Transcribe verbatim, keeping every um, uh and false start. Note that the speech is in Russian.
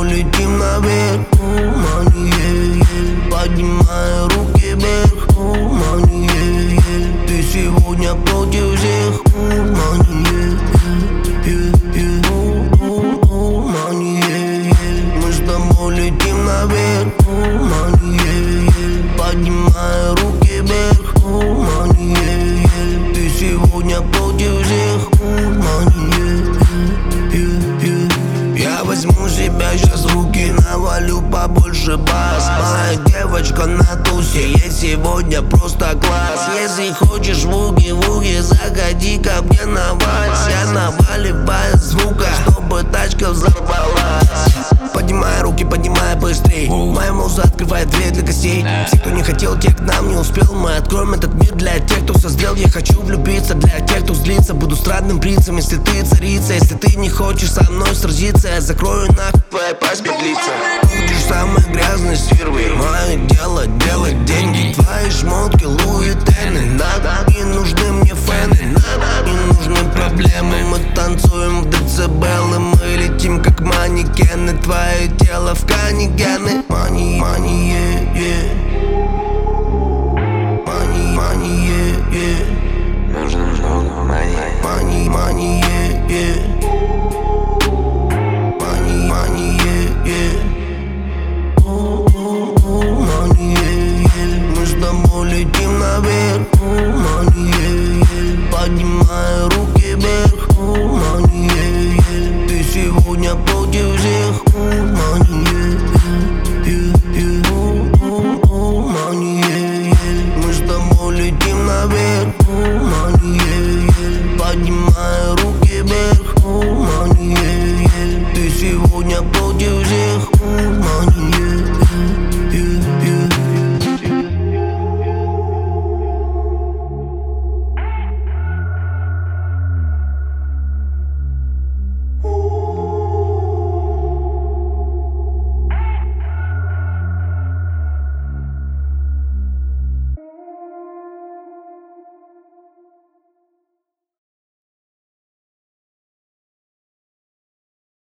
летим наверх. Money, yeah, yeah. Поднимай руки вверх. Money, yeah, yeah. Ты сегодня против всех. Money, yeah, yeah, yeah, yeah. Money, yeah, yeah. Мы с тобой летим наверх. Money, yeah, yeah. Поднимай руки вверх. Money, yeah, yeah. Ты сегодня против всех. Money, yeah, yeah, yeah. Я возьму себя сейчас в руки, навалю побольше бас. Моя девочка на тусе, ей сегодня просто класс. Если хочешь вуги-вуги, заходи ко мне на вальс. Я наваливаю звука, чтобы тачка взорвалась. Поднимай руки, поднимай быстрей. Моя муза открывает дверь для гостей. Все, кто не хотел, те к нам не успел. Мы откроем этот мир для тех, кто созрел. Я хочу влюбиться, для тех, кто злится. Буду странным принцем, если ты царица. Если ты не хочешь со мной сразиться, я закрою нахуй твоя пасть петлица. Будешь самой грязной стервой. Мое дело делать деньги. Твои шмотки Луи Терны. Надо, не нужны мне фэны. Надо, не нужны проблемы. Мы танцуем в децибелы. Мы летим как манекены. Твое тело в канигены.